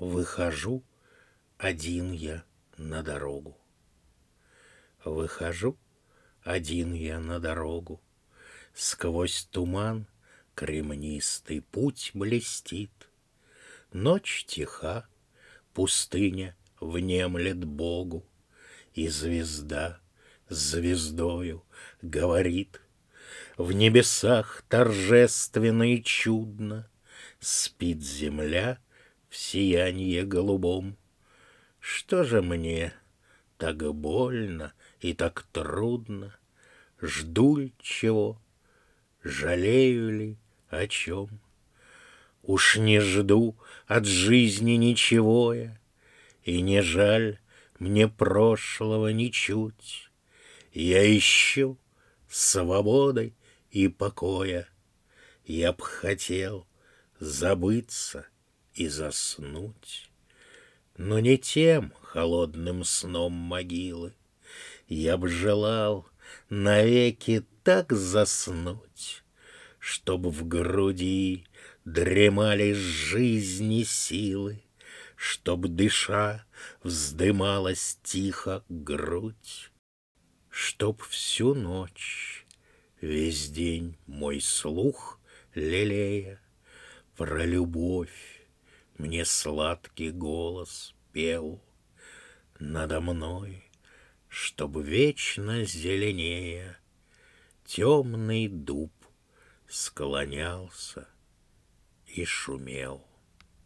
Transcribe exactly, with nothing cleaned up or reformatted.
Выхожу один я на дорогу. Выхожу один я на дорогу. Сквозь туман кремнистый путь блестит. Ночь тиха, пустыня внемлет Богу, и звезда с звездою говорит. В небесах торжественно и чудно спит земля в сиянье голубом. Что же мне так больно и так трудно? Жду ли чего? Жалею ли о чем? Уж не жду от жизни ничего я, и не жаль мне прошлого ничуть. Я ищу свободы и покоя. Я б хотел забыться и заснуть, но не тем холодным сном могилы. Я б желал навеки так заснуть, чтоб в груди дремали жизни силы, чтоб, дыша, вздымалась тихо грудь, чтоб всю ночь, весь день мой слух лелея, про любовь мне сладкий голос пел надо мной, чтоб вечно зеленея темный дуб склонялся и шумел.